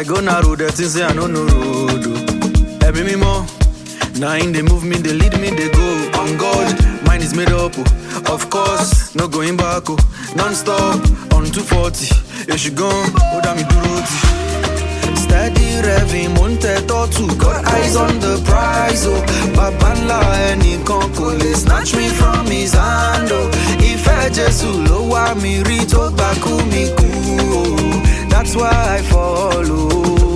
I go narrow, the things say I no know road. Every me more. Now in they move me, they lead me, they go. On God, mine is made up. Of course, no going back. Non-stop, on 240. You should go, hold on me do roti. Steady revving, monte tortu. Got eyes on the prize, oh. Babanla, any concole, snatch me from his hand, oh. If I just lower me, rito baku me cool. That's why I follow.